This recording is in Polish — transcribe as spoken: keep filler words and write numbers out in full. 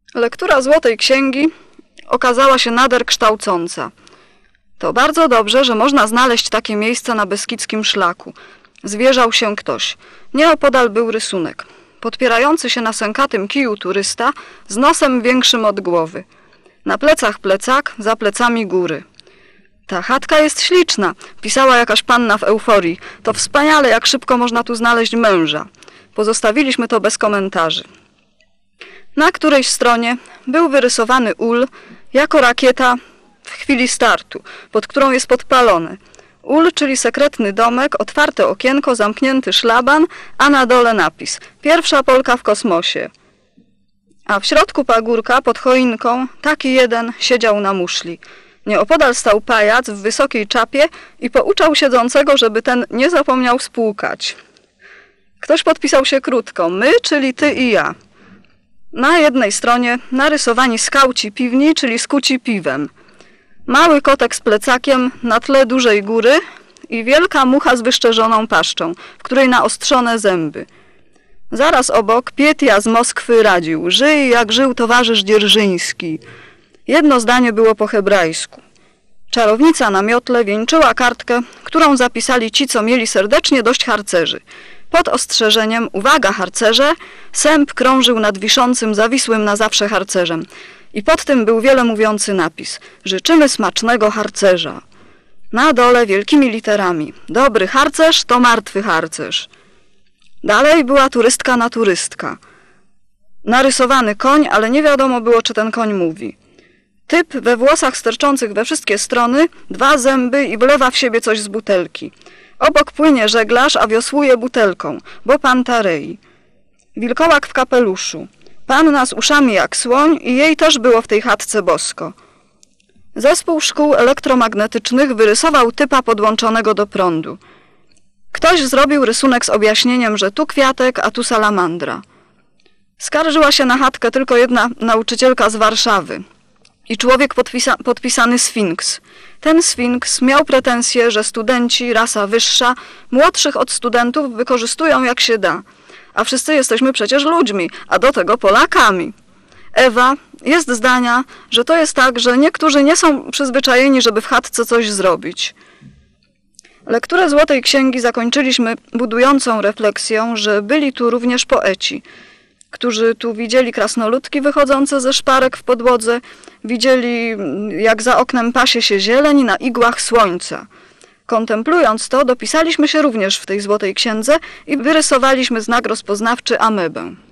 Lektura Złotej Księgi okazała się nader kształcąca. To bardzo dobrze, że można znaleźć takie miejsce na beskidzkim szlaku. Zwierzał się ktoś. Nieopodal był rysunek. Podpierający się na sękatym kiju turysta z nosem większym od głowy. Na plecach plecak, za plecami góry. Ta chatka jest śliczna, pisała jakaś panna w euforii. To wspaniale, jak szybko można tu znaleźć męża. Pozostawiliśmy to bez komentarzy. Na którejś stronie był wyrysowany ul jako rakieta w chwili startu, pod którą jest podpalone. Ul, czyli sekretny domek, otwarte okienko, zamknięty szlaban, a na dole napis: pierwsza Polka w kosmosie. A w środku pagórka, pod choinką, taki jeden siedział na muszli. Nieopodal stał pajac w wysokiej czapie i pouczał siedzącego, żeby ten nie zapomniał spłukać. Ktoś podpisał się krótko: my, czyli ty i ja. Na jednej stronie narysowani skauci piwni, czyli skuci piwem. Mały kotek z plecakiem na tle dużej góry i wielka mucha z wyszczerzoną paszczą, w której naostrzone zęby. Zaraz obok Pietia z Moskwy radził: żyj jak żył towarzysz Dzierżyński. Jedno zdanie było po hebrajsku. Czarownica na miotle wieńczyła kartkę, którą zapisali ci, co mieli serdecznie dość harcerzy. Pod ostrzeżeniem: uwaga harcerze, sęp krążył nad wiszącym, zawisłym na zawsze harcerzem. I pod tym był wiele mówiący napis: życzymy smacznego harcerza. Na dole wielkimi literami: dobry harcerz to martwy harcerz. Dalej była turystka na turystka. Narysowany koń, ale nie wiadomo było, czy ten koń mówi. Typ we włosach sterczących we wszystkie strony, dwa zęby i wlewa w siebie coś z butelki. Obok płynie żeglarz, a wiosłuje butelką, bo pan Tarei. Wilkołak w kapeluszu. Panna z uszami jak słoń i jej też było w tej chatce bosko. Zespół szkół elektromagnetycznych wyrysował typa podłączonego do prądu. Ktoś zrobił rysunek z objaśnieniem, że tu kwiatek, a tu salamandra. Skarżyła się na chatkę tylko jedna nauczycielka z Warszawy i człowiek podpisa podpisany Sfinks. Ten Sfinks miał pretensje, że studenci, rasa wyższa, młodszych od studentów wykorzystują jak się da. A wszyscy jesteśmy przecież ludźmi, a do tego Polakami. Ewa jest zdania, że to jest tak, że niektórzy nie są przyzwyczajeni, żeby w chatce coś zrobić. Lekturę Złotej Księgi zakończyliśmy budującą refleksją, że byli tu również poeci, którzy tu widzieli krasnoludki wychodzące ze szparek w podłodze, widzieli, jak za oknem pasie się zieleń na igłach słońca. Kontemplując to, dopisaliśmy się również w tej Złotej Księdze i wyrysowaliśmy znak rozpoznawczy amebę.